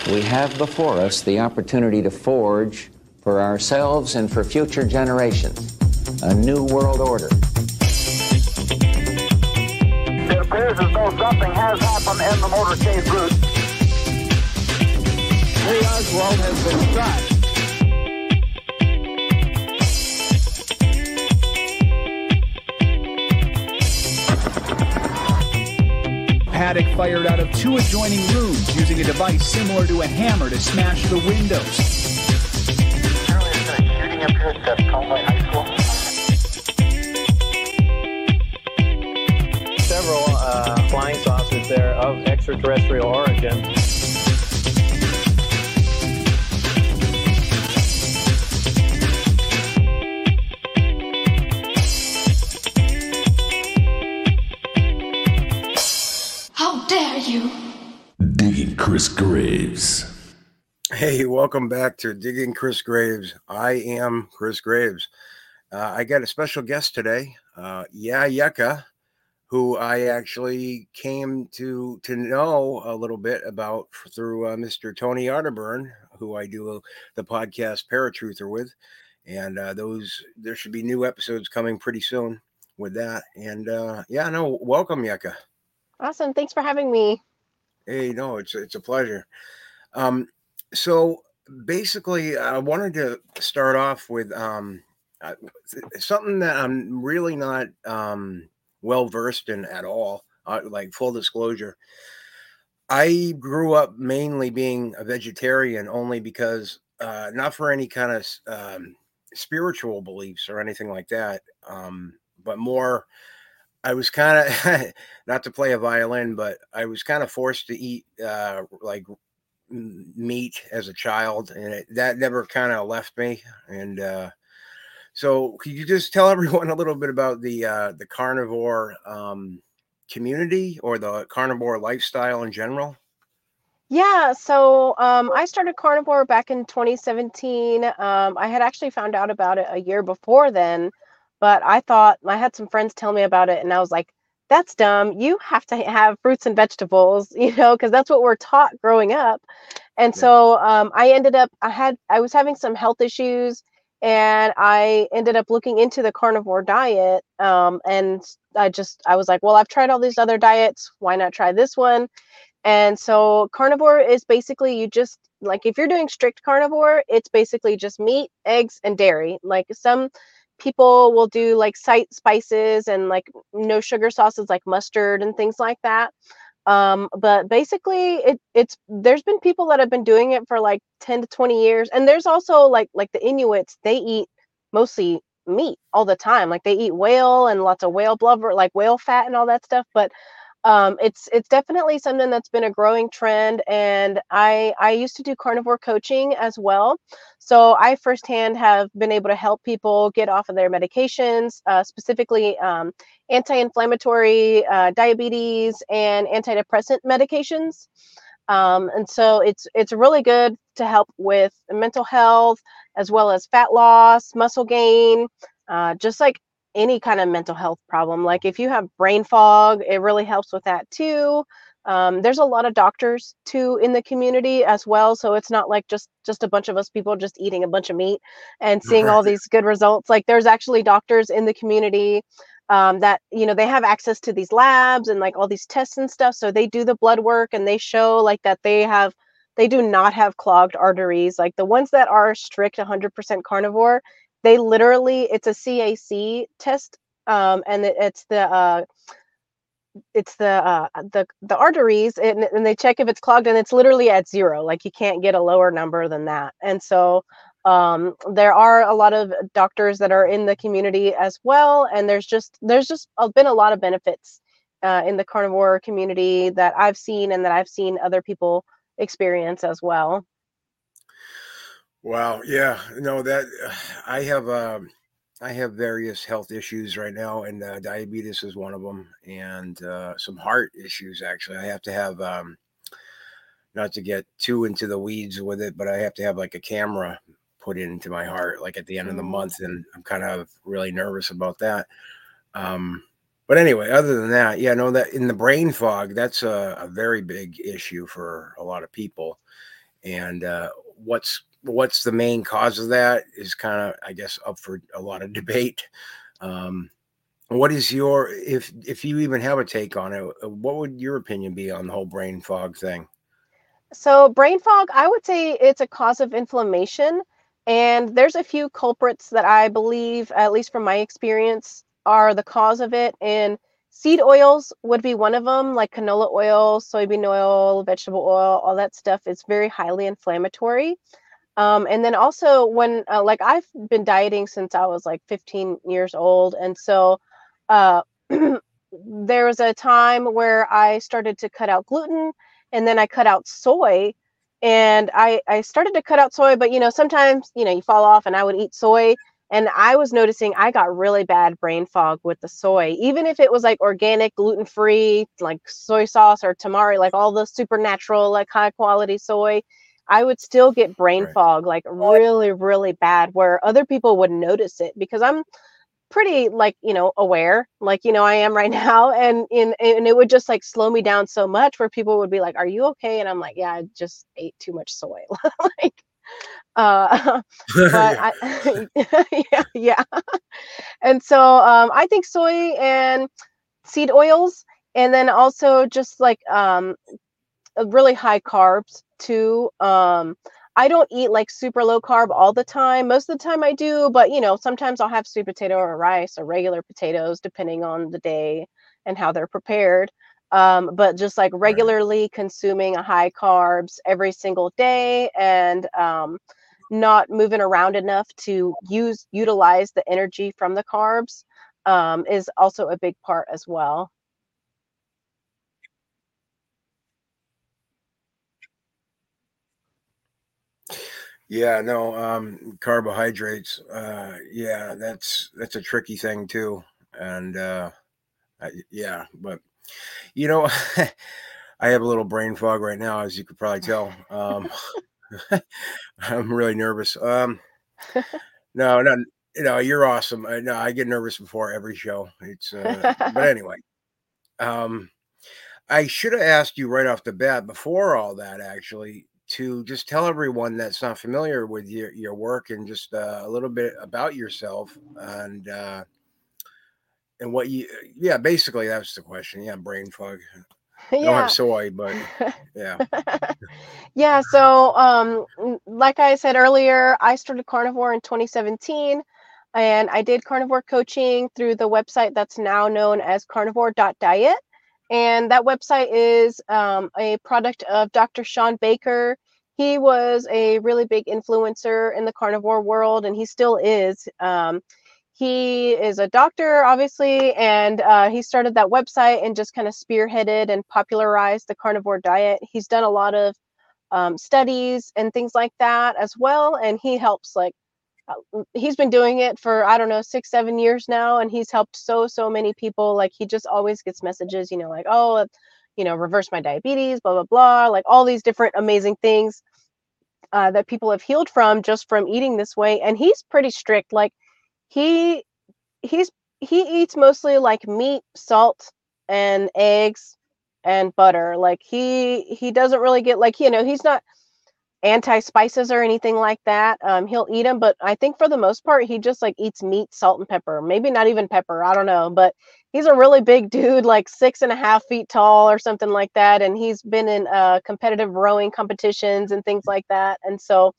We have before us the opportunity to forge for ourselves and for future generations a new world order. It appears as though something has happened in the motorcade route. Lee Oswald has been shot. Paddock fired out of two adjoining rooms using a device similar to a hammer to smash the windows. Apparently there's been a shooting up here at Conway High School. Several flying saucers there of extraterrestrial origin. How dare you? Digging Chris Graves. Hey, welcome back to Digging Chris Graves. I am Chris Graves. I got a special guest today, Yucca, who I actually came to know a little bit about through Mr. Tony Arterburn, who I do the podcast Paratruther with. And there should be new episodes coming pretty soon with that. And welcome, Yucca. Awesome. Thanks for having me. Hey, no, it's a pleasure. So basically, I wanted to start off with something that I'm really not well versed in at all. Like full disclosure, I grew up mainly being a vegetarian only because not for any kind of spiritual beliefs or anything like that, but more. I was kind of, not to play a violin, but I was kind of forced to eat like meat as a child, and that never kind of left me. And so could you just tell everyone a little bit about the carnivore community or the carnivore lifestyle in general? Yeah, so I started carnivore back in 2017. I had actually found out about it a year before then, but I had some friends tell me about it, and I was like, that's dumb. You have to have fruits and vegetables, because that's what we're taught growing up. And so I was having some health issues, and I ended up looking into the carnivore diet. And I was like, well, I've tried all these other diets. Why not try this one? And so carnivore is basically you just like if you're doing strict carnivore, it's basically just meat, eggs, and dairy. Like some people will do like spices and like no sugar sauces like mustard and things like that. But basically there's been people that have been doing it for like 10 to 20 years. And there's also like the Inuits, they eat mostly meat all the time. Like they eat whale and lots of whale blubber, like whale fat and all that stuff. But it's definitely something that's been a growing trend, and I used to do carnivore coaching as well, so I firsthand have been able to help people get off of their medications, specifically anti-inflammatory, diabetes, and antidepressant medications. And so it's really good to help with mental health as well as fat loss, muscle gain, just like any kind of mental health problem. Like if you have brain fog, it really helps with that too. There's a lot of doctors too in the community as well. So it's not like just a bunch of us people just eating a bunch of meat and seeing all these good results. Like there's actually doctors in the community that, they have access to these labs and like all these tests and stuff. So they do the blood work and they show like that they do not have clogged arteries. Like the ones that are strict 100% carnivore, they literally, it's a CAC test, and it's the arteries, and they check if it's clogged, and it's literally at 0. Like you can't get a lower number than that. And so there are a lot of doctors that are in the community as well, and there's just been a lot of benefits in the carnivore community that I've seen and that I've seen other people experience as well. Wow. Yeah. No, that I have various health issues right now, and diabetes is one of them, and some heart issues. Actually, I have to have, not to get too into the weeds with it, but I have to have like a camera put into my heart, like at the end of the month, and I'm kind of really nervous about that. But anyway, other than that, that in the brain fog, that's a very big issue for a lot of people. And what's the main cause of that is kind of, I guess, up for a lot of debate. What is your, if you even have a take on it, what would your opinion be on the whole brain fog thing? So brain fog, I would say it's a cause of inflammation. And there's a few culprits that I believe, at least from my experience, are the cause of it. And seed oils would be one of them, like canola oil, soybean oil, vegetable oil, all that stuff is very highly inflammatory. And then also when, like I've been dieting since I was like 15 years old. And so uh, there was a time where I started to cut out gluten, and then I cut out soy. And I started to cut out soy, but sometimes, you fall off, and I would eat soy. And I was noticing I got really bad brain fog with the soy, even if it was like organic, gluten-free, like soy sauce or tamari, like all the supernatural, like high quality soy. I would still get brain Right. fog, like really, really bad, where other people would notice it because I'm pretty like aware, like I am right now, and it would just like slow me down so much where people would be like, "Are you okay?" And I'm like, "Yeah, I just ate too much soy." Like but Yeah. yeah. And so I think soy and seed oils, and then also just like really high carbs too. I don't eat like super low carb all the time. Most of the time I do, but sometimes I'll have sweet potato or rice or regular potatoes depending on the day and how they're prepared. But just like Right. regularly consuming a high carbs every single day, and not moving around enough to utilize the energy from the carbs is also a big part as well. Yeah, no, carbohydrates. Yeah, that's a tricky thing too. And yeah, but you know, I have a little brain fog right now, as you could probably tell. I'm really nervous. No, no, you're awesome. No, I get nervous before every show. But anyway, um, I should have asked you right off the bat before all that, actually, to just tell everyone that's not familiar with your work and just a little bit about yourself and what you. Yeah, basically that's the question. Yeah, brain fog. I don't have Yeah. soy, but yeah. Yeah, so like I said earlier, I started carnivore in 2017, and I did carnivore coaching through the website that's now known as carnivore.diet. And that website is a product of Dr. Sean Baker. He was a really big influencer in the carnivore world, and he still is. He is a doctor, obviously, and he started that website and just kind of spearheaded and popularized the carnivore diet. He's done a lot of studies and things like that as well. And he helps like he's been doing it for I don't know 6 7 years now, and he's helped so many people. Like he just always gets messages, like oh, reverse my diabetes, blah blah blah, like all these different amazing things that people have healed from just from eating this way. And he's pretty strict. Like he he's he eats mostly like meat, salt, and eggs and butter. Like he doesn't really get like he's not anti spices or anything like that. He'll eat them, but I think for the most part he just like eats meat, salt, and pepper. Maybe not even pepper. I don't know, but he's a really big dude, like 6.5 feet tall or something like that, and he's been in competitive rowing competitions and things like that. And so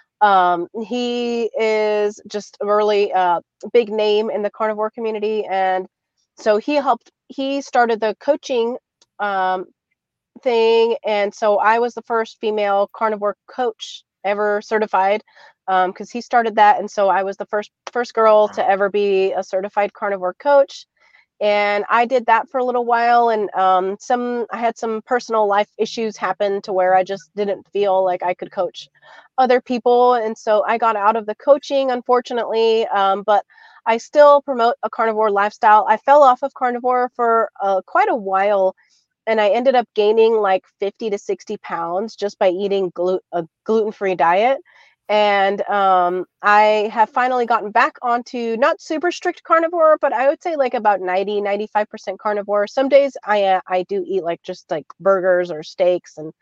he is just a really big name in the carnivore community. And so he started the coaching um, thing. And so I was the first female carnivore coach ever certified, because he started that. And so I was the first girl to ever be a certified carnivore coach. And I did that for a little while, and I had some personal life issues happen to where I just didn't feel like I could coach other people, and so I got out of the coaching, unfortunately. But I still promote a carnivore lifestyle. I fell off of carnivore for quite a while, and I ended up gaining like 50 to 60 pounds just by eating a gluten-free diet. And I have finally gotten back onto not super strict carnivore, but I would say like about 95% carnivore. Some days I do eat like just like burgers or steaks and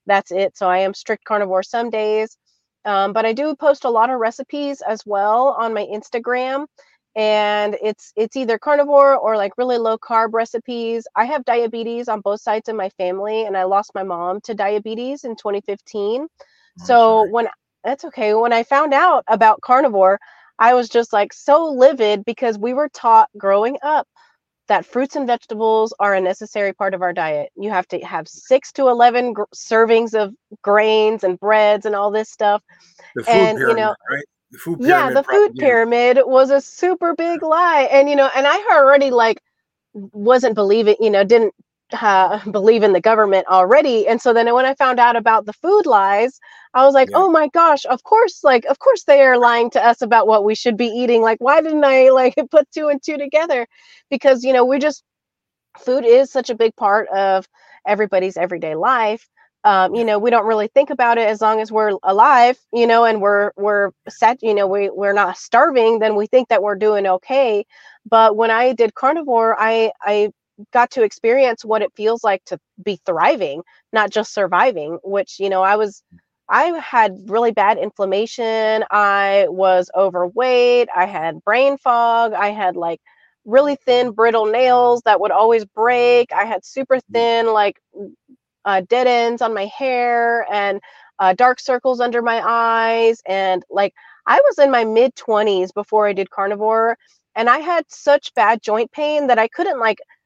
that's it. So I am strict carnivore some days. But I do post a lot of recipes as well on my Instagram, and it's either carnivore or like really low carb recipes. I have diabetes on both sides of my family, and I lost my mom to diabetes in 2015. So that's okay. When I found out about carnivore, I was just like so livid because we were taught growing up that fruits and vegetables are a necessary part of our diet. You have to have 6 to 11 servings of grains and breads and all this stuff. The food pyramid, right? The food pyramid. Yeah, the food pyramid was a super big lie. And, and I already like wasn't believing, didn't believe in the government already. And so then when I found out about the food lies, I was like, oh my gosh, of course they are lying to us about what we should be eating. Like, why didn't I like put 2 and 2 together? Because, food is such a big part of everybody's everyday life. We don't really think about it as long as we're alive, and we're set, we're not starving, then we think that we're doing okay. But when I did carnivore, I got to experience what it feels like to be thriving, not just surviving, which, I had really bad inflammation. I was overweight. I had brain fog. I had like really thin, brittle nails that would always break. I had super thin, dead ends on my hair and dark circles under my eyes. And like, I was in my mid-20s before I did carnivore, and I had such bad joint pain that I couldn't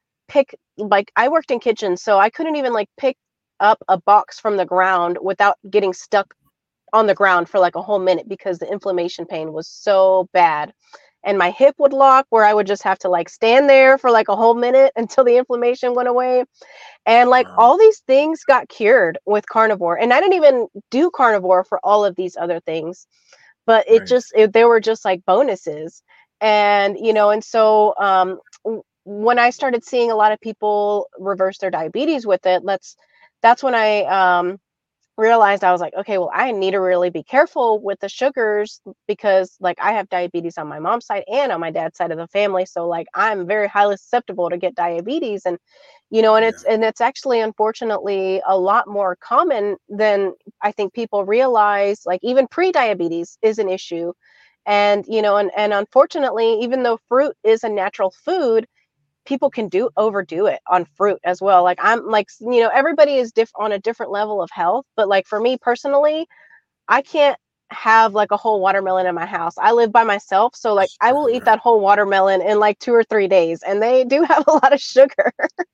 I worked in kitchens, so I couldn't even pick up a box from the ground without getting stuck on the ground for like a whole minute because the inflammation pain was so bad. And my hip would lock where I would just have to stand there for like a whole minute until the inflammation went away. And all these things got cured with carnivore. And I didn't even do carnivore for all of these other things, but they were just like bonuses. And, and so when I started seeing a lot of people reverse their diabetes with it, that's when I realized I was like, okay, well, I need to really be careful with the sugars because I have diabetes on my mom's side and on my dad's side of the family. So I'm very highly susceptible to get diabetes. And, it's actually, unfortunately, a lot more common than I think people realize. Even pre-diabetes is an issue. And, and unfortunately, even though fruit is a natural food, people can overdo it on fruit as well. Everybody is on a different level of health, but for me personally, I can't have a whole watermelon in my house. I live by myself, so I will eat that whole watermelon in 2 or 3 days, and they do have a lot of sugar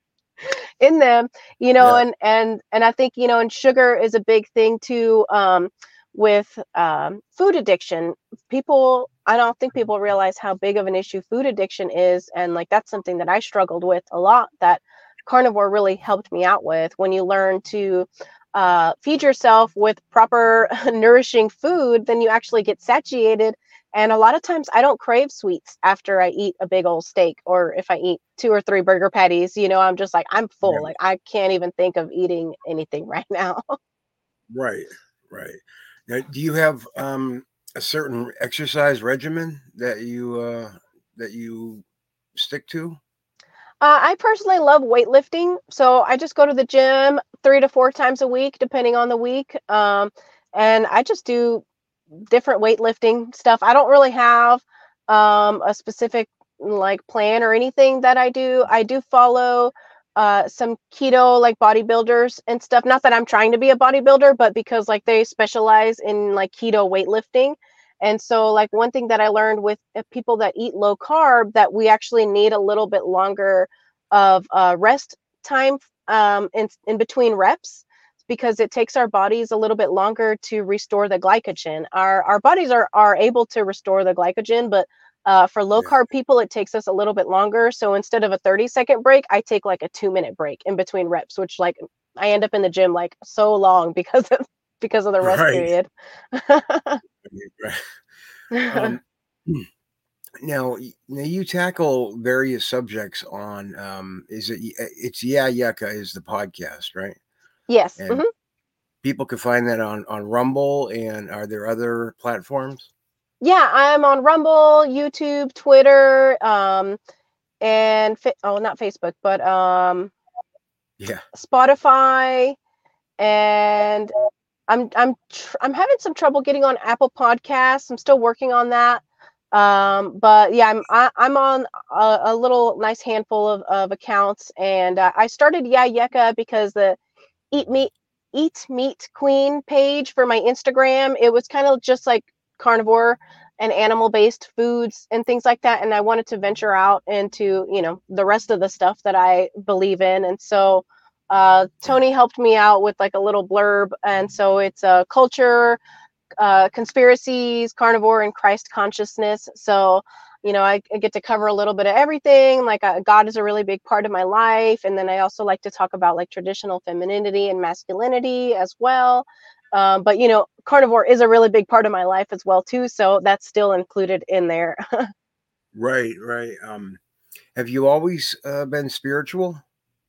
in them, and I think, and sugar is a big thing too, with food addiction. I don't think people realize how big of an issue food addiction is. And that's something that I struggled with a lot, that carnivore really helped me out with. When you learn to feed yourself with proper nourishing food, then you actually get satiated. And a lot of times I don't crave sweets after I eat a big old steak, or if I eat 2 or 3 burger patties, I'm just I'm full. Yeah. I can't even think of eating anything right now. Right. Now, do you have a certain exercise regimen that you stick to? I personally love weightlifting, so I just go to the gym 3 to 4 times a week, depending on the week, and I just do different weightlifting stuff. I don't really have a specific plan or anything that I do. I do follow some keto bodybuilders and stuff. Not that I'm trying to be a bodybuilder, but because they specialize in keto weightlifting. And so one thing that I learned with people that eat low carb, that we actually need a little bit longer of rest time in between reps, because it takes our bodies a little bit longer to restore the glycogen. Our bodies are able to restore the glycogen, but for low carb people, it takes us a little bit longer. So instead of a 30-second break, I take a 2-minute break in between reps, which I end up in the gym so long because of the rest period. Now you tackle various subjects on it's Yeah Yucca is the podcast, right? Yes. And people can find that on Rumble. And are there other platforms? Yeah, I'm on Rumble, YouTube, Twitter, and not Facebook, but Spotify, And I'm having some trouble getting on Apple Podcasts. I'm still working on that. But yeah, I'm on a little nice handful of accounts, and I started Yeah Yeka because the Eat Meat Queen page for my Instagram, it was kind of just like carnivore and animal based foods and things like that, and I wanted to venture out into, you know, the rest of the stuff that I believe in. And so Tony helped me out with like a little blurb, and so it's culture, conspiracies, carnivore, and Christ consciousness. So, you know, I get to cover a little bit of everything. Like God is a really big part of my life. And then I also like to talk about like traditional femininity and masculinity as well. But, you know, carnivore is a really big part of my life as well, too. So that's still included in there. Right, right. Have you always been spiritual?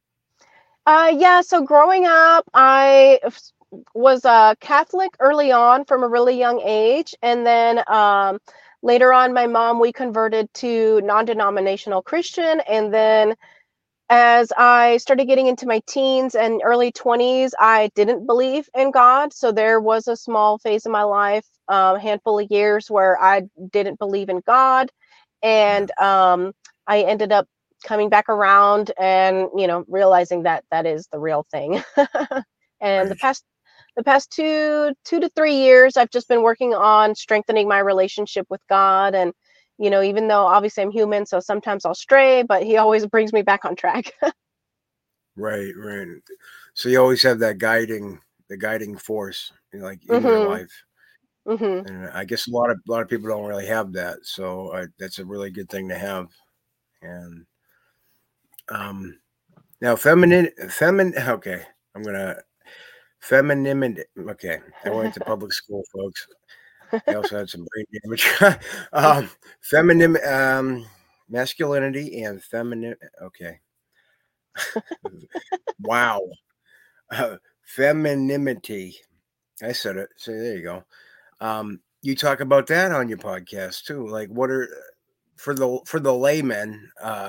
Yeah, so growing up, I was Catholic early on from a really young age. And then later on, my mom, we converted to non-denominational Christian. And then as I started getting into my teens and early 20s, I didn't believe in God. So there was a small phase of my life, a handful of years where I didn't believe in God. And I ended up coming back around and, you know, realizing that that is the real thing. And Right. the past 2 to 3 years, I've just been working on strengthening my relationship with God. And, you know, even though obviously I'm human, so sometimes I'll stray, but he always brings me back on track. Right, right. So you always have that the guiding force, you know, like in your hmm life. hmm And I guess a lot of people don't really have that. So that's a really good thing to have. And um, now Okay, I'm gonna femininity. Okay, I went to public school, folks. I also had some brain damage. Feminine, masculinity and feminine. Okay, wow, femininity. I said it. So there you go. You talk about that on your podcast too. Like, what are for the laymen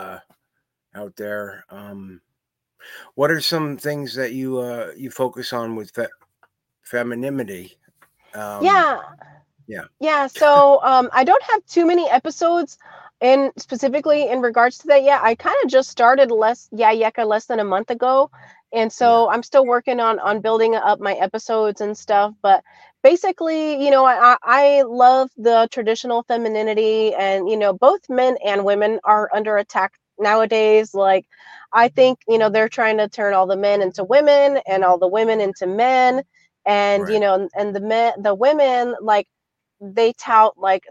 out there? What are some things that you focus on with femininity? Um, Yeah. yeah, Yeah, so I don't have too many episodes in specifically in regards to that yet. I kind of just started Yeka less than a month ago. And yeah, so I'm still working on building up my episodes and stuff. But basically, you know, I love the traditional femininity, and, you know, both men and women are under attack nowadays. Like, I think, you know, they're trying to turn all the men into women and all the women into men. And, you right, know, and the women, like, they tout like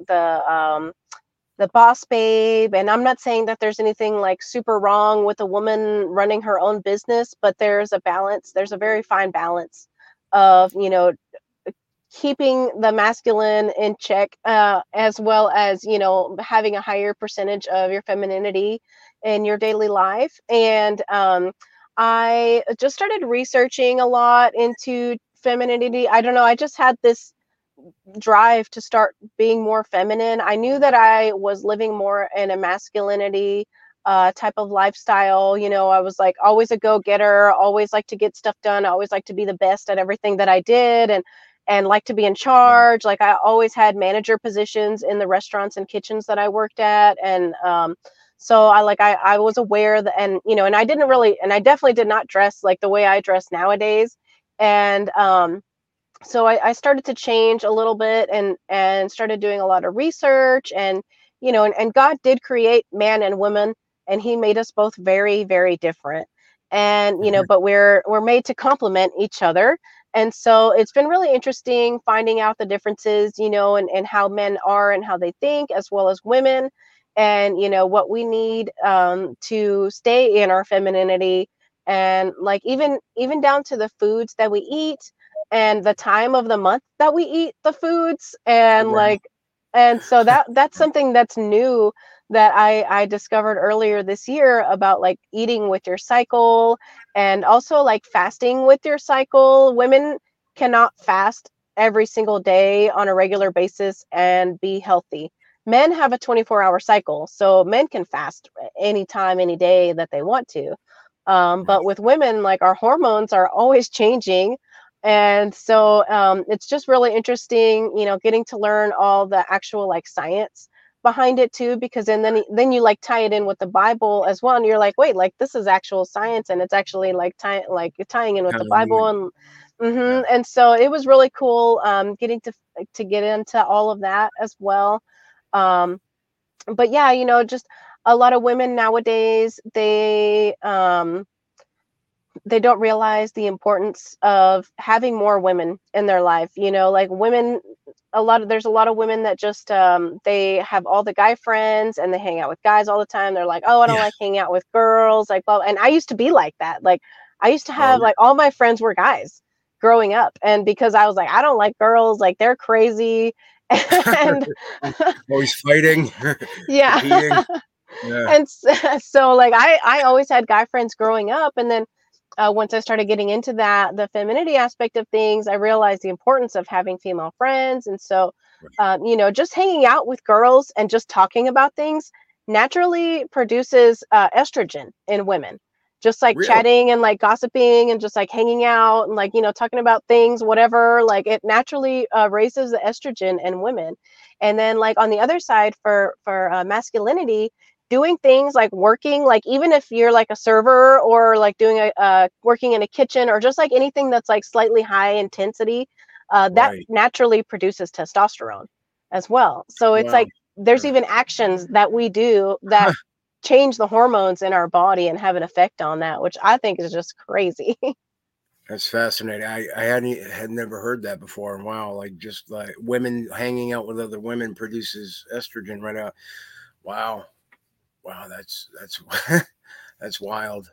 the boss babe. And I'm not saying that there's anything like super wrong with a woman running her own business, but there's a balance. There's a very fine balance of, you know, keeping the masculine in check, as well as, you know, having a higher percentage of your femininity in your daily life. And I just started researching a lot into femininity. I don't know, I just had this drive to start being more feminine. I knew that I was living more in a masculinity type of lifestyle. You know, I was like always a go-getter, always like to get stuff done, always like to be the best at everything that I did, and like to be in right, charge. Like, I always had manager positions in the restaurants and kitchens that I worked at. And so I was aware that, and, you know, and I definitely did not dress like the way I dress nowadays. And so I started to change a little bit, and started doing a lot of research. And, you know, and God did create man and woman, and he made us both very, very different. And, you know, but we're made to complement each other. And so it's been really interesting finding out the differences, you know, and how men are and how they think, as well as women. And, you know, what we need to stay in our femininity. And like, even down to the foods that we eat, and the time of the month that we eat the foods. And right, like, and so that's something that's new that I discovered earlier this year, about like eating with your cycle, and also like fasting with your cycle. Women cannot fast every single day on a regular basis and be healthy. Men have a 24-hour cycle, so men can fast anytime, any day that they want to. right, But with women, like, our hormones are always changing. And so it's just really interesting, getting to learn all the actual like science behind it too, because then you like tie it in with the Bible as well, and you're like, wait, like this is actual science, and it's actually like tying in with the Bible, and and so it was really cool getting to get into all of that as well. But yeah, just a lot of women nowadays, they don't realize the importance of having more women in their life. Like women, there's a lot of women that just they have all the guy friends and they hang out with guys all the time. They're like, oh, I don't like hanging out with girls, like, well, and I used to be like that. Like I used to have like all my friends were guys growing up, and because I was like, I don't like girls, like they're crazy and always fighting. Yeah. And so like I always had guy friends growing up, and then once I started getting into the femininity aspect of things, I realized the importance of having female friends. And so, just hanging out with girls and just talking about things naturally produces estrogen in women. Just like chatting and like gossiping and just like hanging out and like, talking about things, whatever, like it naturally raises the estrogen in women. And then like on the other side for masculinity, doing things like working, like even if you're like a server or like doing working in a kitchen or just like anything that's like slightly high intensity, that naturally produces testosterone as well. So it's like there's even actions that we do that change the hormones in our body and have an effect on that, which I think is just crazy. That's fascinating. I had never heard that before. And wow, like just like women hanging out with other women produces estrogen right out. Wow, that's that's wild.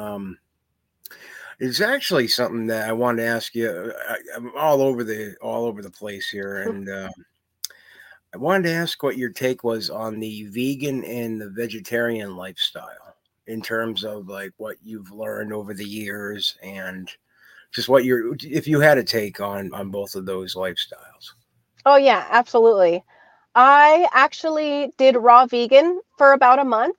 It's actually something that I wanted to ask you. I'm all over the place here, and I wanted to ask what your take was on the vegan and the vegetarian lifestyle in terms of like what you've learned over the years and just if you had a take on both of those lifestyles. Oh yeah, absolutely. I actually did raw vegan for about a month.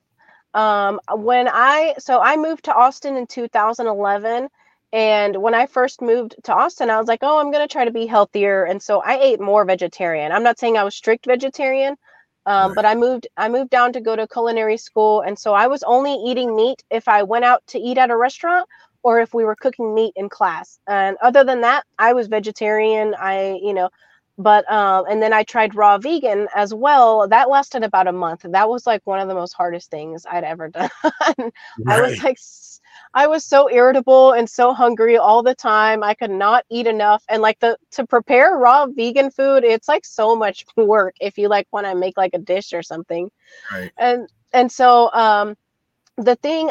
I moved to Austin in 2011. And when I first moved to Austin, I was like, oh, I'm going to try to be healthier. And so I ate more vegetarian. I'm not saying I was strict vegetarian, but I moved down to go to culinary school. And so I was only eating meat if I went out to eat at a restaurant or if we were cooking meat in class. And other than that, I was vegetarian. And then I tried raw vegan as well. That lasted about a month. That was like one of the most hardest things I'd ever done. I was so irritable and so hungry all the time. I could not eat enough. And like to prepare raw vegan food, it's like so much work if you like want to make like a dish or something. Right. And so the thing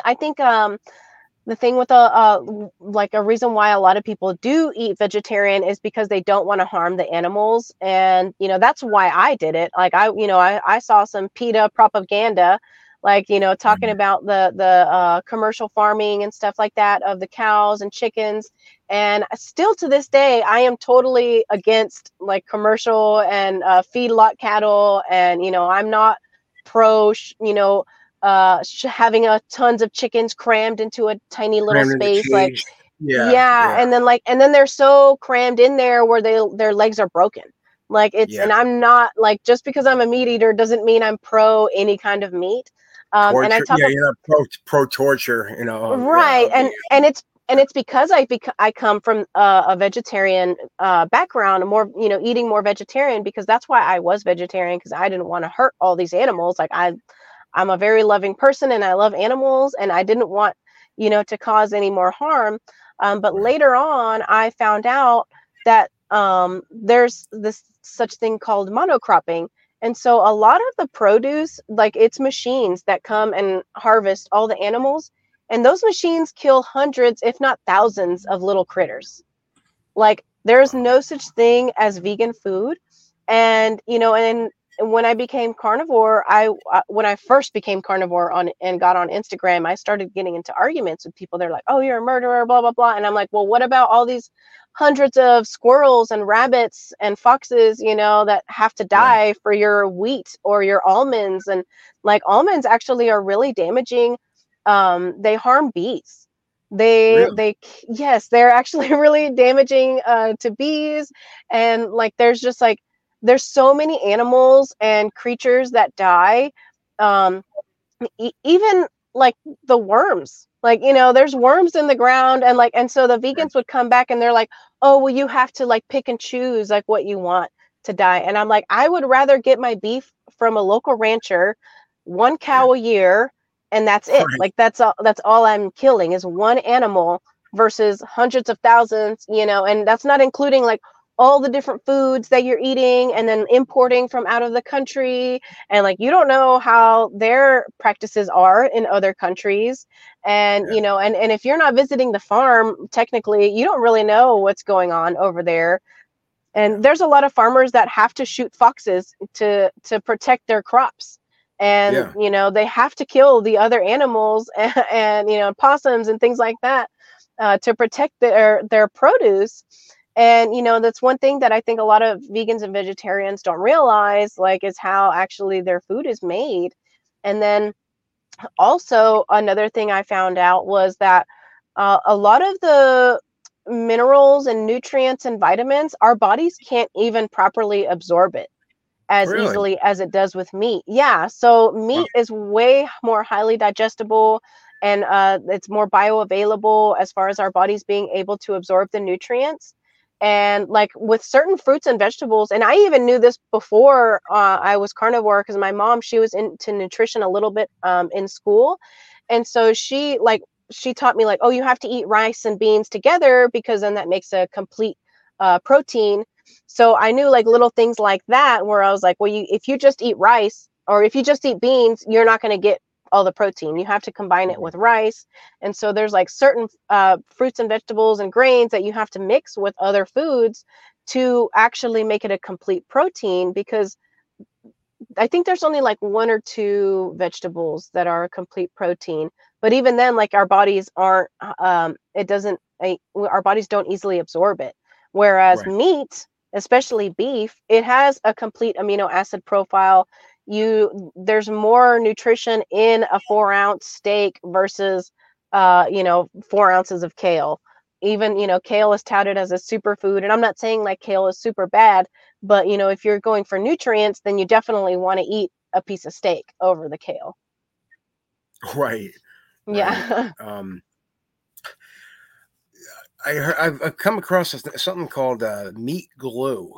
with like a reason why a lot of people do eat vegetarian is because they don't want to harm the animals. And, that's why I did it. Like I saw some PETA propaganda, like, talking about the commercial farming and stuff like that of the cows and chickens. And still to this day, I am totally against like commercial and feedlot cattle. And, I'm not pro, having tons of chickens crammed into a tiny little space, like and then they're so crammed in there where their legs are broken, like and I'm not like, just because I'm a meat eater doesn't mean I'm pro any kind of meat. Torture, and I talk you're not pro torture, right? And it's because I come from a vegetarian background, more eating more vegetarian, because that's why I was vegetarian, because I didn't want to hurt all these animals. Like I'm a very loving person and I love animals, and I didn't want, to cause any more harm. But later on, I found out that there's this such thing called monocropping. And so a lot of the produce, like it's machines that come and harvest all the animals, and those machines kill hundreds, if not thousands of little critters. Like there's no such thing as vegan food. And, and when I became carnivore, when I first became carnivore and got on Instagram, I started getting into arguments with people. They're like, oh, you're a murderer, blah, blah, blah. And I'm like, well, what about all these hundreds of squirrels and rabbits and foxes, that have to die for your wheat or your almonds? And like almonds actually are really damaging. They harm bees. Really? Yes, they're actually really damaging to bees. And like there's so many animals and creatures that die. Um, Even like the worms, like, there's worms in the ground, and so the Right. vegans would come back and they're like, oh, well, you have to like pick and choose like what you want to die. And I'm like, I would rather get my beef from a local rancher, one Yeah. cow a year, and that's it. Right. Like that's all I'm killing is one animal versus hundreds of thousands, and that's not including like all the different foods that you're eating and then importing from out of the country. And like you don't know how their practices are in other countries. And Yeah. and if you're not visiting the farm, technically you don't really know what's going on over there. Yeah. And there's a lot of farmers that have to shoot foxes to protect their crops. And Yeah. they have to kill the other animals and possums and things like that, to protect their produce. And that's one thing that I think a lot of vegans and vegetarians don't realize, like, is how actually their food is made. And then also another thing I found out was that a lot of the minerals and nutrients and vitamins, our bodies can't even properly absorb it as Really? easily as it does with meat. Yeah, so Wow. meat is way more highly digestible, and it's more bioavailable as far as our bodies being able to absorb the nutrients. And like with certain fruits and vegetables, and I even knew this before I was carnivore, because my mom, she was into nutrition a little bit in school. And so she taught me like, oh, you have to eat rice and beans together because then that makes a complete protein. So I knew like little things like that where I was like, well, if you just eat rice or if you just eat beans, you're not going to get all the protein. You have to combine it with rice. And so there's like certain fruits and vegetables and grains that you have to mix with other foods to actually make it a complete protein, because I think there's only like one or two vegetables that are a complete protein. But even then, like our bodies aren't, it doesn't, our bodies don't easily absorb it. Whereas Right. meat, especially beef, it has a complete amino acid profile. There's more nutrition in a 4-ounce steak versus, 4 ounces of kale. Even, kale is touted as a superfood. And I'm not saying like kale is super bad, but if you're going for nutrients, then you definitely want to eat a piece of steak over the kale. Right. Right. Yeah. I've come across something called meat glue.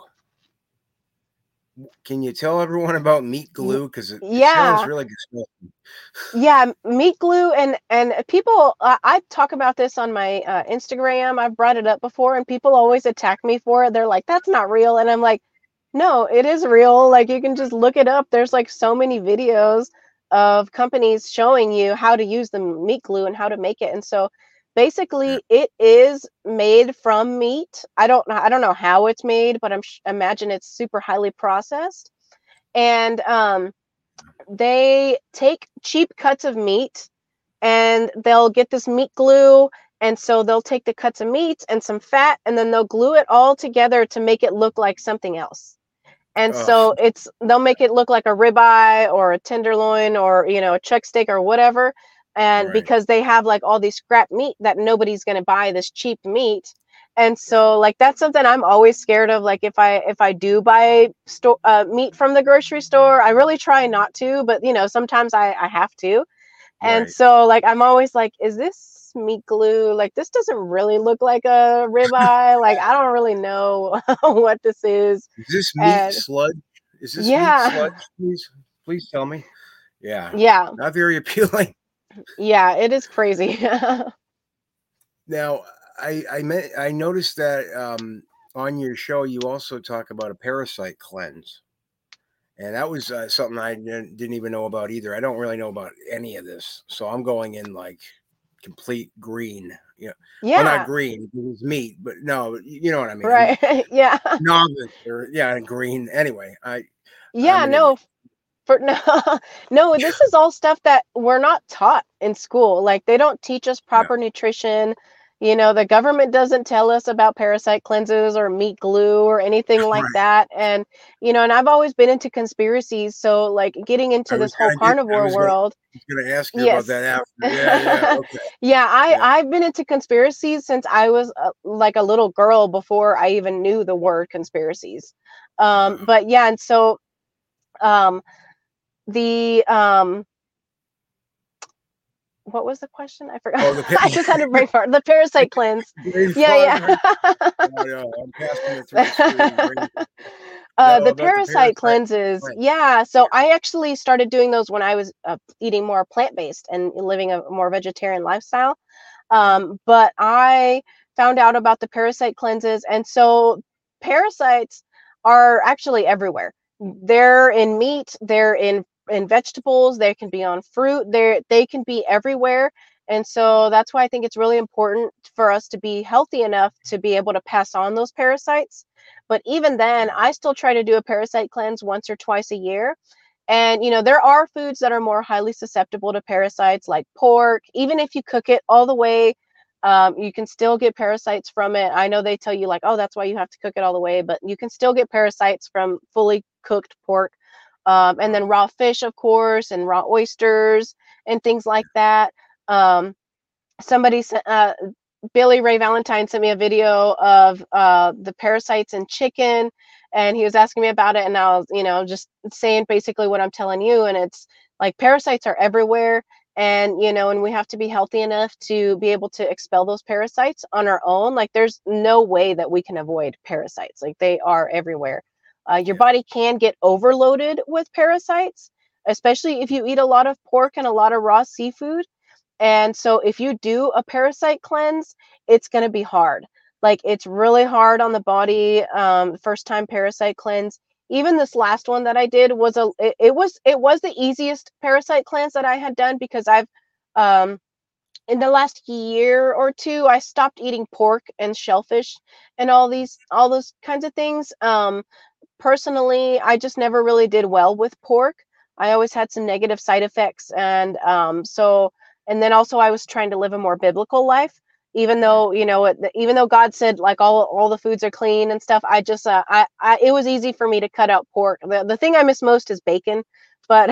Can you tell everyone about meat glue? Because it sounds Yeah. really disgusting. Yeah, meat glue. And people, I talk about this on my Instagram. I've brought it up before and people always attack me for it. They're like, that's not real. And I'm like, no, it is real. Like you can just look it up. There's like so many videos of companies showing you how to use the meat glue and how to make it. And so Yeah. basically it is made from meat. I don't know how it's made, but imagine it's super highly processed. And they take cheap cuts of meat and they'll get this meat glue. And so they'll take the cuts of meat and some fat and then they'll glue it all together to make it look like something else. And so Ugh. they'll make it look like a ribeye or a tenderloin or a chuck steak or whatever. And Right. because they have like all these scrap meat that nobody's going to buy this cheap meat. And Yeah. so like that's something I'm always scared of. Like if I do buy meat from the grocery store, I really try not to, but sometimes I have to. And Right. so like I'm always like, is this meat glue? Like this doesn't really look like a ribeye. Like I don't really know what this is. Is this meat And sludge? Is this meat yeah, sludge? Please tell me. Yeah. yeah, Not very appealing. yeah, it is crazy. Now, I noticed that on your show you also talk about a parasite cleanse, and that was something I didn't even know about either. I don't really know about any of this, so I'm going in like complete green. Yeah, well, not Yeah, green because it's meat, but no, you know what I mean. I'm right. Yeah. novice or yeah, green. Anyway, I'm Yeah, an idiot. no, for no, no, this is all stuff that we're not taught in school. Like they don't teach us Yeah, proper nutrition. You know, the government doesn't tell us about parasite cleanses or meat glue or anything like Right. that. And, you know, and I've always been into conspiracies. So, like, getting I into this was whole gonna get. carnivore world. Was gonna ask you about Yes. that after. Yeah. Yeah. Okay. Yeah, Yeah. I've been into conspiracies since I was like a little girl before I even knew the word conspiracies. Wow. But yeah, and so um, the what was the question? I forgot. Oh, the I just had a brain fart. The parasite cleanse. brain Yeah, fart. Brain. yeah. Oh, no, I'm passing it through the screen. No, The about the parasite parasite cleanses. plant. Yeah, Yeah. so I actually started doing those when I was eating more plant-based and living a more vegetarian lifestyle. Right. But I found out about the parasite cleanses, and so parasites are actually everywhere. They're in meat, they're in vegetables, they can be on fruit, they can be everywhere. And so that's why I think it's really important for us to be healthy enough to be able to pass on those parasites. But even then, I still try to do a parasite cleanse once or twice a year. And, you know, there are foods that are more highly susceptible to parasites, like pork. Even if you cook it all the way, you can still get parasites from it. I know they tell you, like, oh, that's why you have to cook it all the way, but you can still get parasites from fully cooked pork. And then raw fish, of course, and raw oysters and things like that. Um, somebody sent Billy Ray Valentine sent me a video of the parasites in chicken, and he was asking me about it, and I was, you know, just saying basically what I'm telling you, and it's like parasites are everywhere, and you know, and we have to be healthy enough to be able to expel those parasites on our own. Like, there's no way that we can avoid parasites; like, they are everywhere. Your Yeah. body can get overloaded with parasites, especially if you eat a lot of pork and a lot of raw seafood. And so if you do a parasite cleanse, it's going to be hard. Like, it's really hard on the body. First time parasite cleanse. Even this last one that I did was it was the easiest parasite cleanse that I had done, because I've um in the last year or two I stopped eating pork and shellfish and all those kinds of things. Personally, I just never really did well with pork. I always had some negative side effects, and and then also I was trying to live a more biblical life. Even Right. though, you know, even though God said like all the foods are clean and stuff, I just I it was easy for me to cut out pork. The thing I miss most is bacon, but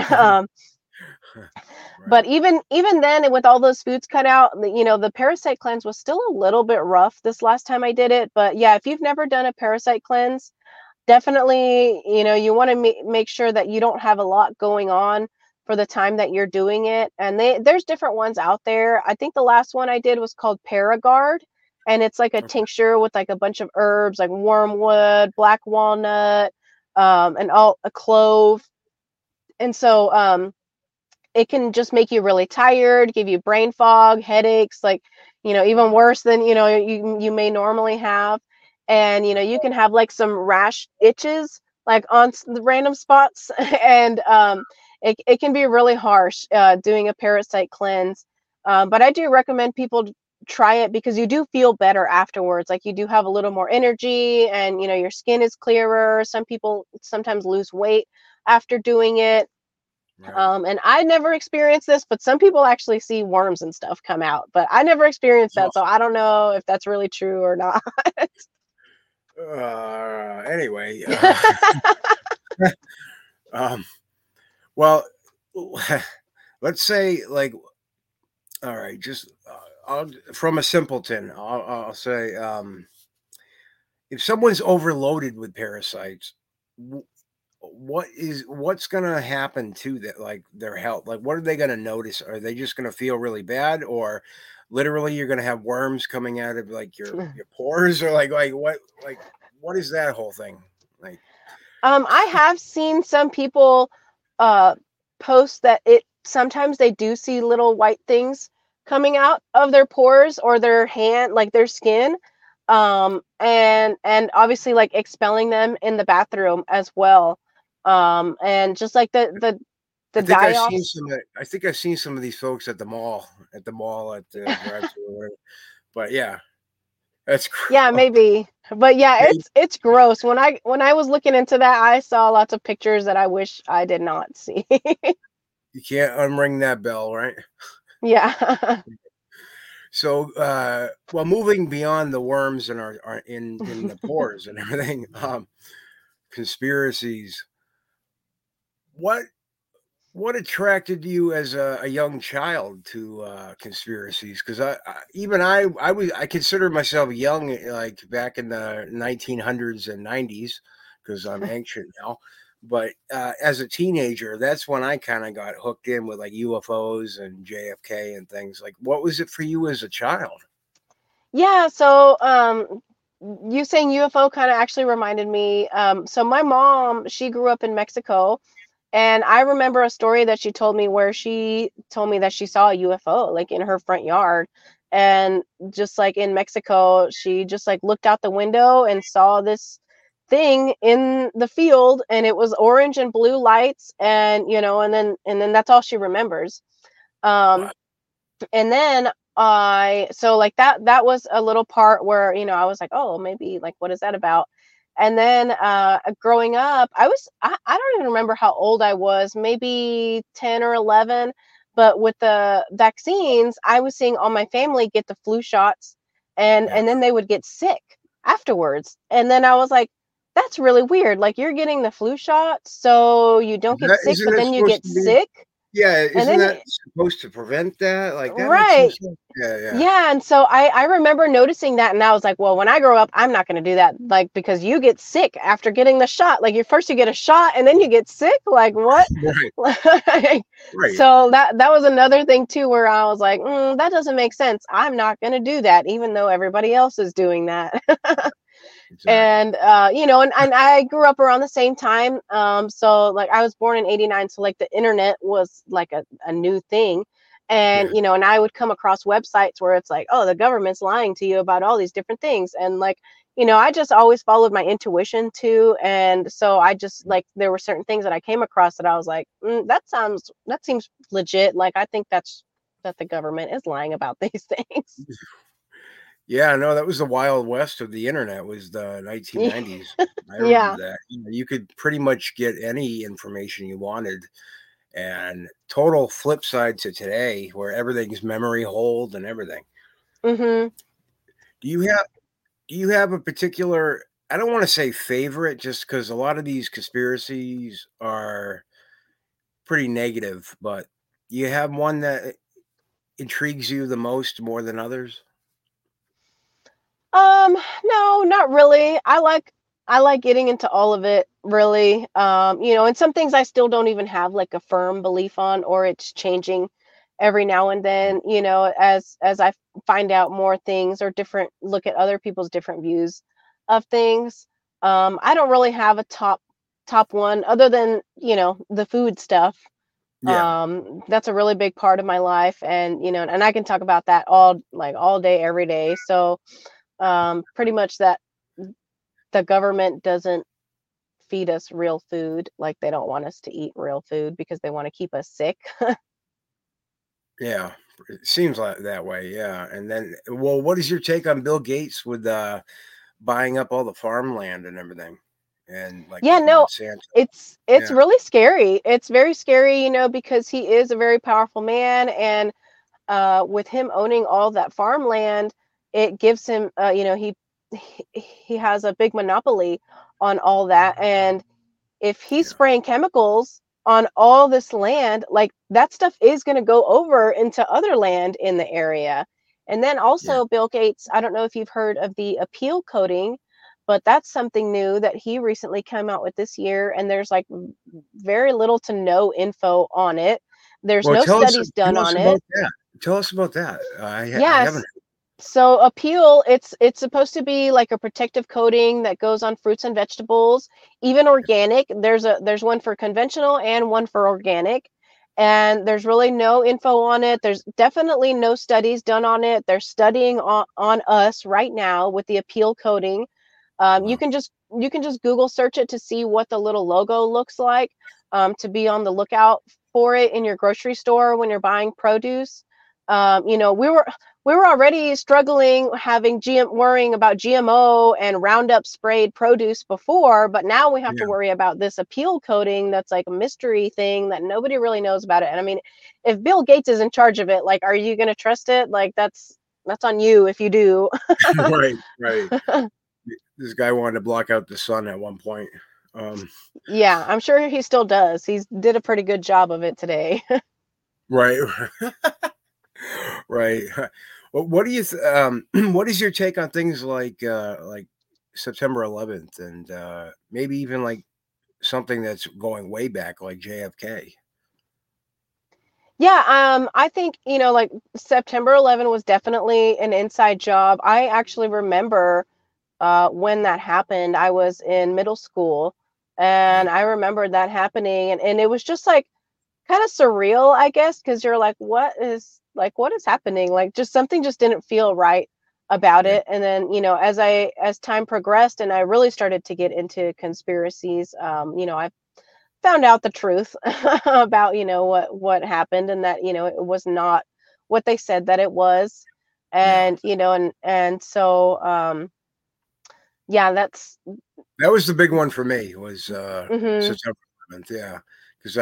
Right. even then, with all those foods cut out, you know, the parasite cleanse was still a little bit rough this last time I did it. But yeah, if you've never done a parasite cleanse, definitely, you know, you want to make sure that you don't have a lot going on for the time that you're doing it. And there's different ones out there. I think the last one I did was called Paragard, and it's like a Okay. tincture with like a bunch of herbs like wormwood, black walnut, and all a clove. And so it can just make you really tired, give you brain fog, headaches, like, you know, even Wow. worse than, you know, you may normally have. And, you know, you can have like some rash itches like on the random spots. And it can be really harsh doing a parasite cleanse. But I do recommend people try it, because you do feel better afterwards. Like, you do have a little more energy, and, you know, your skin is clearer. Some people sometimes lose weight after doing it. Right. And I never experienced this, but some people actually see worms and stuff come out. But I never experienced Oh. that, so I don't know if that's really true or not. Anyway. Um. Well, let's say, like, all right, just from a simpleton, I'll say, if someone's overloaded with parasites, what's gonna happen to that, like, their health? Like, what are they gonna notice? Are they just gonna feel really bad, or literally you're gonna have worms coming out of like your pores, or what is that whole thing like? I have seen some people uh, post that it sometimes they do see little white things coming out of their pores or their hand, like their skin, and obviously like expelling them in the bathroom as well. And just like the I think I've seen die-offs. some. I think I've seen some of these folks at the mall, at the drive-thru or whatever. But yeah, that's Yeah, gross. maybe. But yeah, Yeah, it's gross. When I was looking into that, I saw lots of pictures that I wish I did not see. you can't unring that bell, right? Yeah. So, well, moving beyond the worms in our in the pores and everything, conspiracies. What what attracted you as a young child to conspiracies? Because I consider myself young, like back in the 1900s and 90s, because I'm ancient now. But as a teenager, that's when I kind of got hooked in with like UFOs and JFK and things. Like, what was it for you as a child? Yeah, so you saying UFO kind of actually reminded me. So my mom, she grew up in Mexico, and I remember a story that she told me where she told me that she saw a UFO like in her front yard. And just like in Mexico, she just like looked out the window and saw this thing in the field, and it was orange and blue lights, and and then that's all she remembers. Um, Wow. and then so like that was a little part where I was like, oh, maybe, like, what is that about? And then growing up, I don't even remember how old I was, maybe 10 or 11. But with the vaccines, I was seeing all my family get the flu shots, and Yeah. then they would get sick afterwards. And then I was like, that's really weird, like, you're getting the flu shot so you don't get sick, Isn't but that then you supposed get to be? sick. Yeah, And isn't then that supposed to prevent that? Like, that makes some right. sense. Yeah, yeah. Yeah, and so I remember noticing that, and I was like, well, when I grow up, I'm not going to do that, like, because you get sick after getting the shot. Like, you get a shot and then you get sick. Like, what? Right, Like, right. so that was another thing too, where I was like, that doesn't make sense. I'm not going to do that, even though everybody else is doing that. Exactly. And and I grew up around the same time. So like I was born in 89, so like the internet was like a new thing. And Yeah. and I would come across websites where it's like, oh, the government's lying to you about all these different things. And like I just always followed my intuition too. And so I just, like, there were certain things that I came across that I was like, that seems legit. Like, I think that the government is lying about these things. Yeah, no, that was the Wild West of the internet, was the 1990s. I remember Yeah. that. You could pretty much get any information you wanted, and total flip side to today, where everything's memory hold and everything. Hmm. Do you have do you have a particular, I don't want to say favorite, just because a lot of these conspiracies are pretty negative, but do you have one that intrigues you the most more than others? No, not really. I like getting into all of it, really. And some things I still don't even have like a firm belief on, or it's changing every now and then, as I find out more things, or look at other people's different views of things. I don't really have a top one, other than, the food stuff. Yeah. That's a really big part of my life, and and I can talk about that all day, every day. So pretty much that the government doesn't feed us real food. Like, they don't want us to eat real food because they want to keep us sick. Yeah, it seems like that way, yeah, and then, well, what is your take on Bill Gates with, buying up all the farmland and everything, and, like, Yeah, with no, Monsanto? it's Yeah, really scary. It's very scary, because he is a very powerful man, and with him owning all that farmland, it gives him, he has a big monopoly on all that. And if he's yeah, spraying chemicals on all this land, like, that stuff is going to go over into other land in the area. And then yeah. also Bill Gates, I don't know if you've heard of the appeal coating, but that's something new that he recently came out with this year, and there's like very little to no info on it. There's Well, no studies done tell us on it. about that. Tell us about that. I haven't. Yes. So appeal, it's supposed to be like a protective coating that goes on fruits and vegetables, even organic. There's one for conventional and one for organic. And there's really no info on it. There's definitely no studies done on it. They're studying on us right now with the appeal coating. You Wow. can just Google search it to see what the little logo looks like, to be on the lookout for it in your grocery store when you're buying produce. We were already struggling, worrying about GMO and Roundup sprayed produce before, but now we have to Yeah. worry about this appeal coating that's like a mystery thing that nobody really knows about it. And I mean, if Bill Gates is in charge of it, like, are you going to trust it? Like, that's on you if you do. Right, right. This guy wanted to block out the sun at one point. Yeah, I'm sure he still does. He's did a pretty good job of it today. Right, right. Well, what do you what is your take on things like September 11th and maybe even like something that's going way back like JFK? Yeah, I think, like September 11 was definitely an inside job. I actually remember when that happened. I was in middle school Yeah, and I remember that happening, and it was just like kind of surreal, I guess, because you're what is happening? Like just something just didn't feel right about yeah, it. And then, as time progressed and I really started to get into conspiracies, I found out the truth about, what happened, and that, it was not what they said that it was. yeah. And, so yeah, that's That was the big one for me was mhm. September 11th. Yeah, because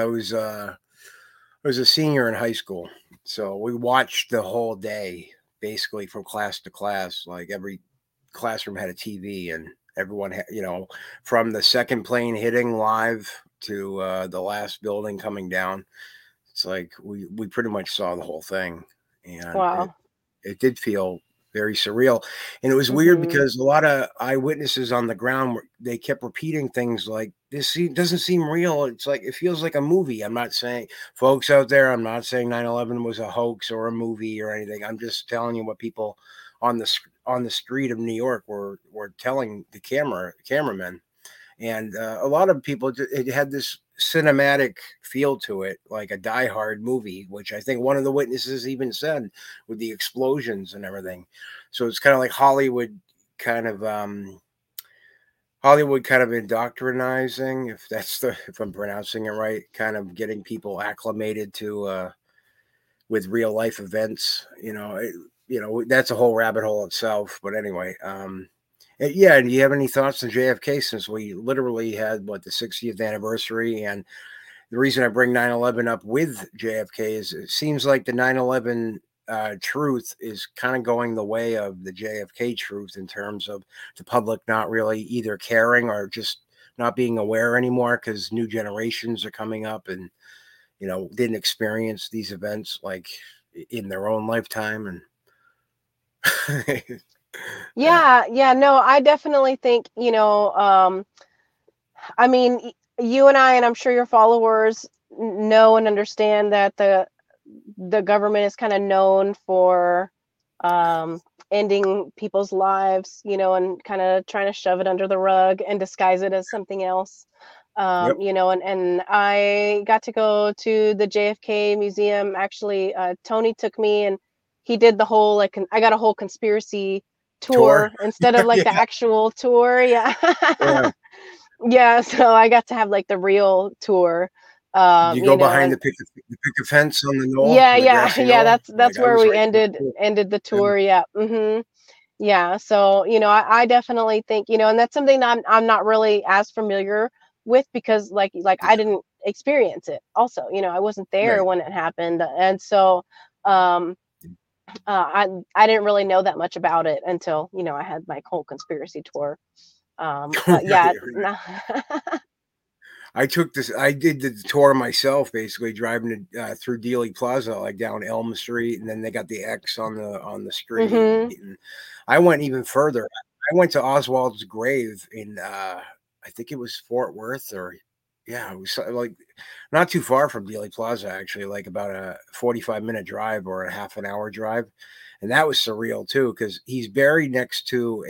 I was a senior in high school, so we watched the whole day basically from class to class. Like every classroom had a TV, and everyone had, from the second plane hitting live to the last building coming down. It's like we pretty much saw the whole thing, and Wow. it did feel very surreal. And it was weird Mhm. because a lot of eyewitnesses on the ground they kept repeating things like doesn't seem real. It's like it feels like a movie. I'm not saying, folks out there, I'm not saying 9/11 was a hoax or a movie or anything. I'm just telling you what people on the street of New York were telling the cameramen. And a lot of people, it had this cinematic feel to it, like a Die Hard movie, which I think one of the witnesses even said with the explosions and everything. So it's kind of like kind of Hollywood kind of indoctrinizing, if I'm pronouncing it right, kind of getting people acclimated to with real life events. That's a whole rabbit hole itself. But anyway, yeah. And do you have any thoughts on JFK since we literally had the 60th anniversary? And the reason I bring 9/11 up with JFK is it seems like the 9/11 truth is kind of going the way of the JFK truth in terms of the public not really either caring or just not being aware anymore because new generations are coming up and didn't experience these events like in their own lifetime. And yeah, Yeah, yeah, no, I definitely think, I mean, you and I, and I'm sure your followers know and understand that the government is kind of known for um, ending people's lives, and kind of trying to shove it under the rug and disguise it as something else. yep, And I got to go to the JFK museum. Actually, Tony took me, and he did the whole I got a whole conspiracy tour. tour instead of like Yeah, the actual tour. Yeah. yeah. Yeah, so I got to have like the real tour. Did you go behind And the picket fence on the knoll, yeah, on the yeah, grassy yeah, knoll? that's Like I where was we right there ended too. ended the Yeah, tour. Yeah. Yeah, so, I definitely think, and that's something that I'm not really as familiar with because like I didn't experience it also. I wasn't there right. when it happened. And so um I didn't really know that much about it until, I had my whole conspiracy tour. But Right, yeah, right. I did the tour myself, basically driving through Dealey Plaza, like down Elm Street, and then they got the X on the street. mhm. And I went even further. I went to Oswald's grave in I think it was Fort Worth, or yeah, it was like not too far from Dealey Plaza, actually, like about a 45-minute drive or a half an hour drive. And that was surreal too, because he's buried next to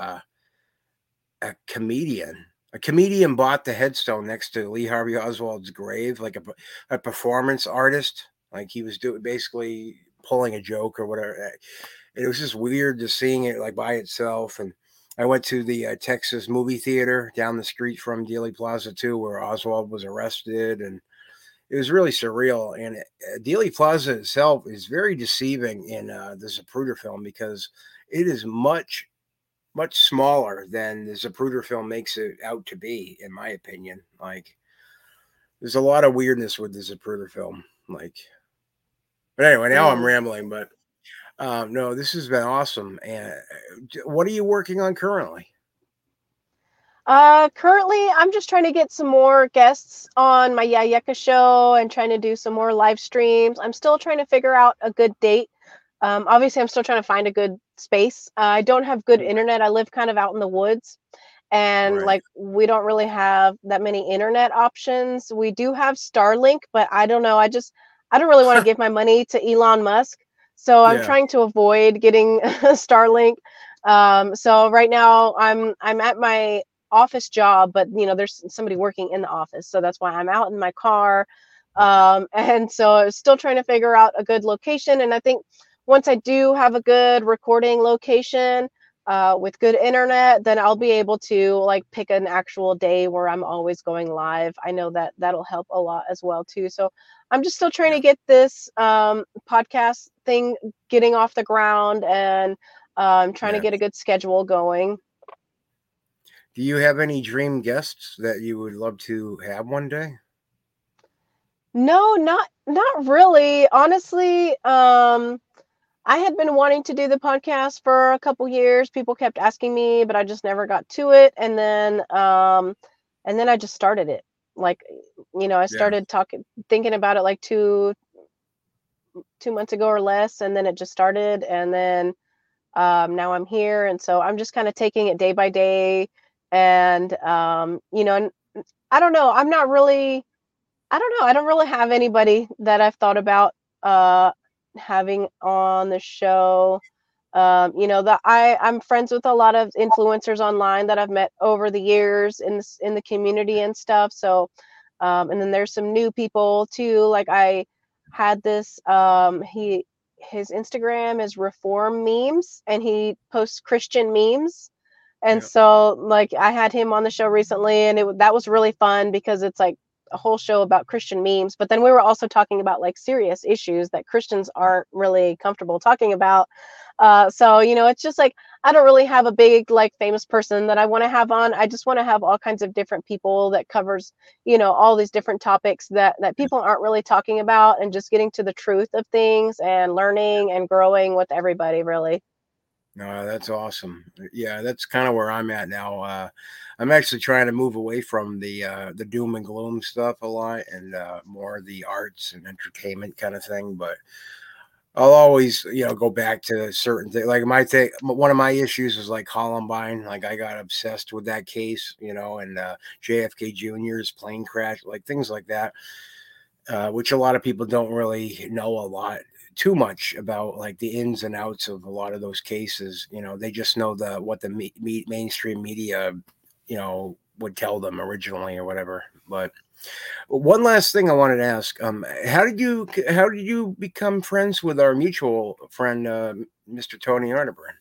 a comedian. A comedian bought the headstone next to Lee Harvey Oswald's grave, like a performance artist. Like he was doing basically pulling a joke or whatever. It was just weird just seeing it like by itself. And I went to the Texas movie theater down the street from Dealey Plaza too, where Oswald was arrested, and it was really surreal. And Dealey Plaza itself is very deceiving in the Zapruder film because it is much smaller than the Zapruder film makes it out to be, in my opinion. Like, there's a lot of weirdness with the Zapruder film. Like, but anyway, now I'm Mm. rambling. But No, this has been awesome. And what are you working on currently? Currently, I'm just trying to get some more guests on my Yeah Yucca show and trying to do some more live streams. I'm still trying to figure out a good date. Obviously, I'm still trying to find a good space. I don't have good internet. I live kind of out in the woods, and Right. we don't really have that many internet options. We do have Starlink, but I don't know. I don't really want to give my money to Elon Musk, so I'm Yeah. trying to avoid getting Starlink. So right now I'm at my office job, but there's somebody working in the office, so that's why I'm out in my car. And so I was still trying to figure out a good location, and I think once I do have a good recording location with good internet, then I'll be able to pick an actual day where I'm always going live. I know that that'll help a lot as well too. So I'm just still trying Yeah. to get this podcast thing getting off the ground, and trying to Yeah. get a good schedule going. Do you have any dream guests that you would love to have one day? No, not really. Honestly, I had been wanting to do the podcast for a couple years. People kept asking me, but I just never got to it. And then I just started it. Like, I Yeah. started thinking about it like 2 months ago or less, and then it just started, and then now I'm here, and so I'm just kind of taking it day by day, and and I don't know. I don't know. I don't really have anybody that I've thought about having on the show. I'm friends with a lot of influencers online that I've met over the years in the community and stuff. So, and then there's some new people too. Like I had this his Instagram is Reform Memes, and he posts Christian memes. And Yeah. so I had him on the show recently, and that was really fun because it's like a whole show about Christian memes, but then we were also talking about serious issues that Christians aren't really comfortable talking about. So it's just I don't really have a big famous person that I want to have on. I just want to have all kinds of different people that covers all these different topics that people aren't really talking about, and just getting to the truth of things and learning and growing with everybody, really. No, that's awesome. Yeah, that's kind of where I'm at now. I'm actually trying to move away from the doom and gloom stuff a lot, and more the arts and entertainment kind of thing. But I'll always, go back to certain things. Like my thing, one of my issues is like Columbine. Like I got obsessed with that case, and JFK Jr.'s plane crash, like things like that, which a lot of people don't really know a lot too much about, like the ins and outs of a lot of those cases. They just know what the mainstream media, would tell them originally or whatever. But one last thing I wanted to ask: how did you become friends with our mutual friend, Mr. Tony Arnebrand?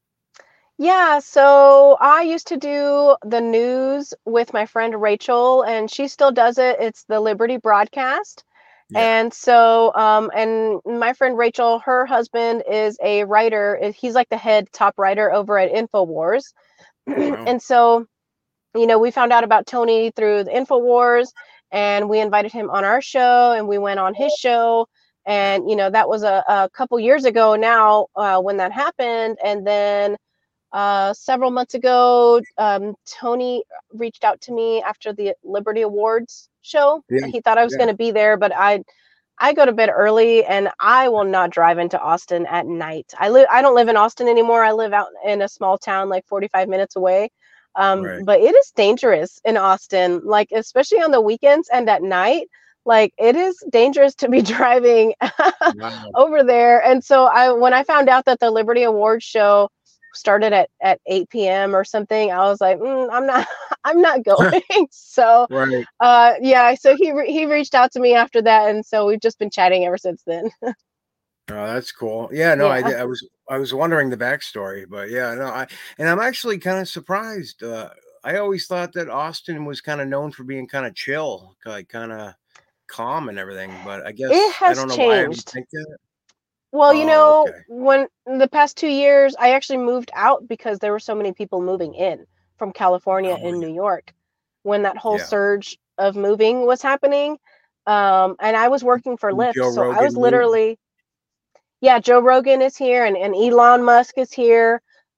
Yeah, so I used to do the news with my friend Rachel, and she still does it. It's the Liberty Broadcast. Yeah. And so, and my friend Rachel, her husband is a writer. He's like the head top writer over at InfoWars. Wow. And so, we found out about Tony through the InfoWars, and we invited him on our show, and we went on his show. And, that was a couple years ago now when that happened. And then several months ago, Tony reached out to me after the Liberty Awards show. Yeah. He thought I was Yeah. going to be there, but I go to bed early, and I will not drive into Austin at night. I don't live in Austin anymore. I live out in a small town, like 45 minutes away. Right. But it is dangerous in Austin, especially on the weekends and at night. It is dangerous to be driving Wow. over there. And so when I found out that the Liberty Awards show started at 8 p.m. or something, I was like, I'm not I'm not going. So Right. yeah, so he reached out to me after that, and so we've just been chatting ever since then. Oh, that's cool. Yeah, no, Yeah. I was wondering the backstory, but yeah, no, I'm actually kind of surprised. I always thought that Austin was kind of known for being kind of chill, like kind of calm and everything, but I It guess I has don't know why I would changed. think that. Well, Oh, okay. when in the past 2 years, I actually moved out because there were so many people moving in from California Oh, and yeah. New York when that whole Yeah. surge of moving was happening. And I was working for When Lyft, Joe so I was Rogan moved. literally, yeah, Joe Rogan is here, and Elon Musk is here.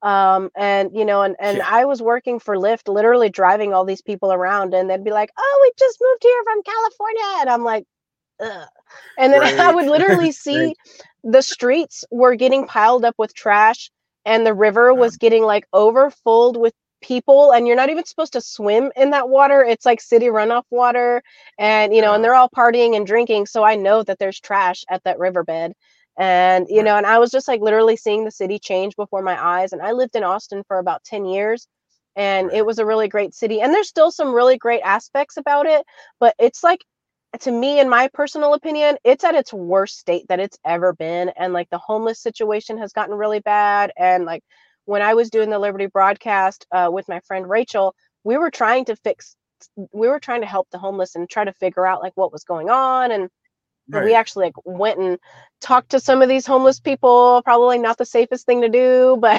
And you know, and Yeah. I was working for Lyft, literally driving all these people around, and they'd be like, "Oh, we just moved here from California," and I'm like, ugh. And then I Great. would literally Great. see the streets were getting piled up with trash, and the river was getting like overfulled with people, and you're not even supposed to swim in that water. It's like city runoff water, and you know, and Uh, they're all partying and drinking. So I know that there's trash at that riverbed. And you right. know, and I was just like literally seeing the city change before my eyes. And I lived in Austin for about 10 years, and it Right. was a really great city. And there's still some really great aspects about it, but it's like, to me, in my personal opinion, it's at its worst state that it's ever been. And like the homeless situation has gotten really bad. And like when I was doing the Liberty broadcast with my friend Rachel, we were trying to we were trying to help the homeless and try to figure out like what was going on. And we Right. actually like went and talked to some of these homeless people. Probably not the safest thing to do, but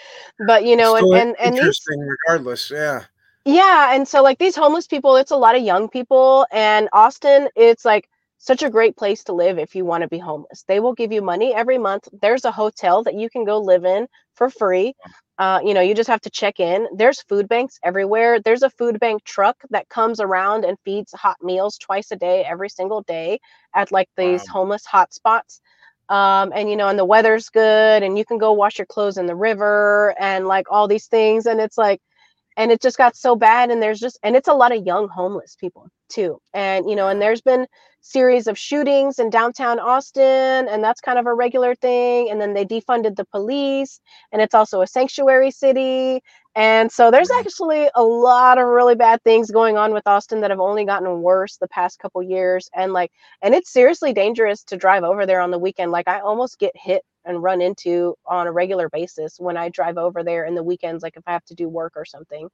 but you know, Still and these, interesting regardless. Yeah. yeah, and so like these homeless people, it's a lot of young people, and Austin, it's like such a great place to live if you want to be homeless. They will give you money every month. There's a hotel that you can go live in for free. You know, you just have to check in. There's food banks everywhere. There's a food bank truck that comes around and feeds hot meals twice a day, every single day at like Wow. these homeless hotspots. And you know, and the weather's good, and you can go wash your clothes in the river and like all these things. And it's like, and it just got so bad, and there's just, and it's a lot of young homeless people too. And you know, and Yeah. there's been series of shootings in downtown Austin, and that's kind of a regular thing. And then they defunded the police, and it's also a sanctuary city. And so there's Yeah. actually a lot of really bad things going on with Austin that have only gotten worse the past couple years. And like, and it's seriously dangerous to drive over there on the weekend. Like I almost get hit and run into on a regular basis when I drive over there in the weekends, like if I have to do work or something.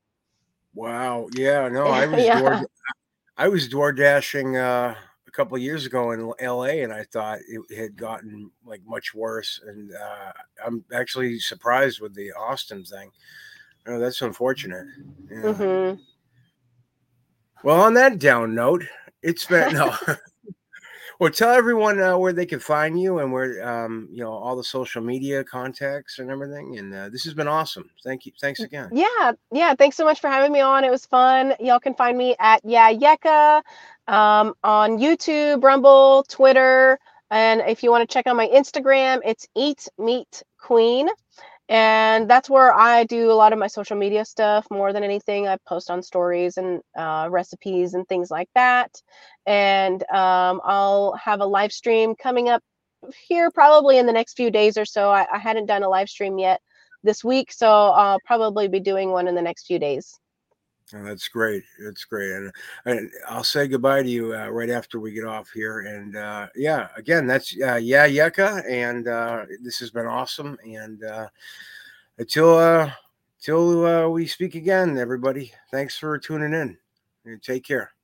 Wow. Yeah. No, Yeah. I was door dashing a couple of years ago in LA, and I thought it had gotten like much worse. And I'm actually surprised with the Austin thing. Oh, that's unfortunate. Yeah. Hmm. Well, on that down note, it's been no. Well, tell everyone where they can find you and where you know, all the social media contacts and everything. And this has been awesome. Thank you. Thanks again. Yeah. Yeah. Thanks so much for having me on. It was fun. Y'all can find me at Yeah Yeka, on YouTube, Rumble, Twitter. And if you want to check out my Instagram, it's Eat Meat Queen. And that's where I do a lot of my social media stuff more than anything. I post on stories and recipes and things like that. And I'll have a live stream coming up here probably in the next few days or so. I hadn't done a live stream yet this week, so I'll probably be doing one in the next few days. Oh, that's great. That's great. And I'll say goodbye to you right after we get off here. And yeah, again, that's Yeah Yeka. And this has been awesome. And until we speak again, everybody, thanks for tuning in. And take care.